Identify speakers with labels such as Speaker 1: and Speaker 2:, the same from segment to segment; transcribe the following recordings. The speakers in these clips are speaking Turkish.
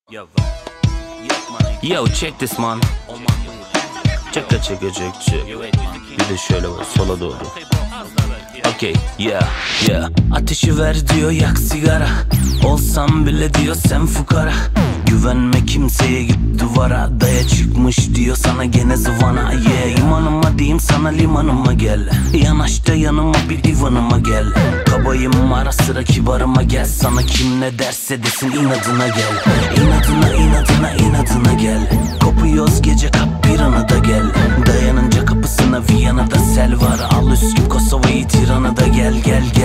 Speaker 1: Yo, check this man. Check. Bir de şöyle var sola doğru. Okay, yeah. Ateşi ver diyor, yak sigara. Olsam bile diyor sen fukara. Güvenme kimseye, git duvara. Daya çıkmış diyor sana gene zıvana. Yeah, imanıma diyeyim sana, limanıma gel. Yanaş da yanıma, bir divanıma gel. Kabayım ara sıra kibarıma gel. Sana kim ne derse desin, inadına gel. İnadına gel. Kopuyoruz gece, kap bir ana da gel. Dayanınca kapısına Viyana'da sel var. Al Üsküp Kosova'yı, Tiran'ı da gel.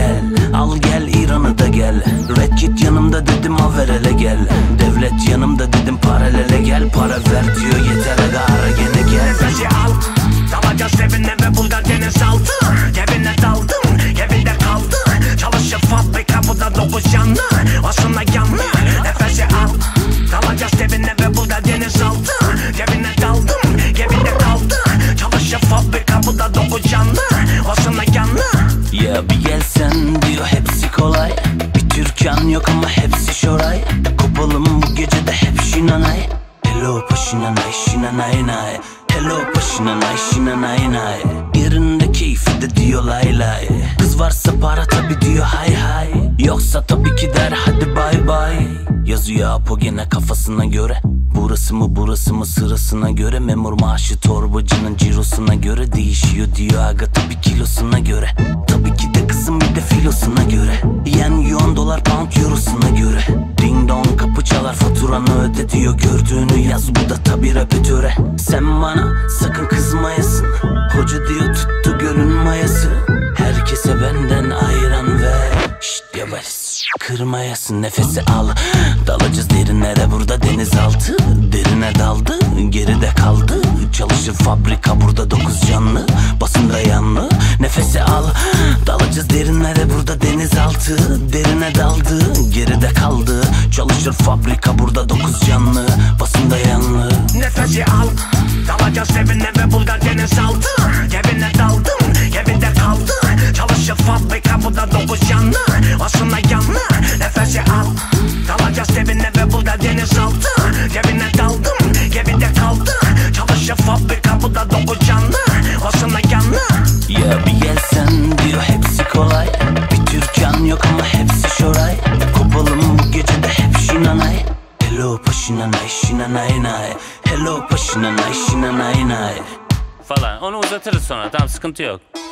Speaker 1: Al gel İran'ı da gel. Red Kit yanımda dedim, al ver hele gel. Devlet yanımda dedim, paralele gel. Para ver diyor, yeter aga, ara gene gel.
Speaker 2: Nefesi al, dalacağız evine ve burada deniz altı. Cebine daldım, evinde kaldı. Çalışır fabrika, bu da 9 canlı. Aslında yanlı. Nefesi al, dalacağız evine ve burada deniz altı. Cebine daldım, evinde kaldı. Çalışır fabrika, bu da 9 canlı. Aslında yanlı.
Speaker 1: Yeah, bir gelsen diyor, hepsi kolay. Bir Türkan yok ama hepsi şoray. Kopalım bu gece de hep şinanay. Hello paşinanay, şinanay. Hello paşinanay, şinanay. Yerinde keyfi de diyor lay lay. Kız varsa para tabi diyor hay hay. Yoksa tabii ki der hadi bay bay. Yazıyor Apo gene kafasına göre. Burası mı sırasına göre. Memur maaşı torbacının cirosuna göre. Değişiyor diyor aga tabi kilosuna göre. Tabii ki de kızım bir de filosuna göre. Yen yuan dolar pound eurosuna göre. Ding dong kapı çalar, faturanı öde diyor. Gördüğünü yaz, bu da tabi repetöre. Sen bana sakın kızmayasın. Hoca diyor tuttu gölün mayası. Herkese benden ayran ver. Şşt yavaş kırmayasın, nefesi al. Dalacağız derinlere, burada denizaltı. Derine daldı, geride kaldı. Çalışır fabrika, burada 9 canlı. Basında yanlı, nefesi al. Dalacağız derinlere, burada denizaltı. Derine daldı, geride kaldı. Çalışır fabrika, burada 9 canlı. Basında yanlı.
Speaker 2: Nefesi al, dalacağız evine ve burada deniz altı. Cebine daldım, evinde kaldı. Çalışır fabrika, bu da 9 canlı. Aslında yanlı. Nefesi al, dalacağız evine ve burada deniz altı. Cebine daldım, evinde kaldı. Çalışır fabrika, bu da 9 canlı. Aslında yanlı.
Speaker 1: Ya bir gelsen diyor, hepsi kolay. Bir Türkan yok ama hepsi şoray. Kopalım bu gece de hep şinanay. Hello paşinanay, şinanay. Hello paşinanay, şinanay.
Speaker 3: Falan, onu uzatırız sonra, tamam, sıkıntı yok.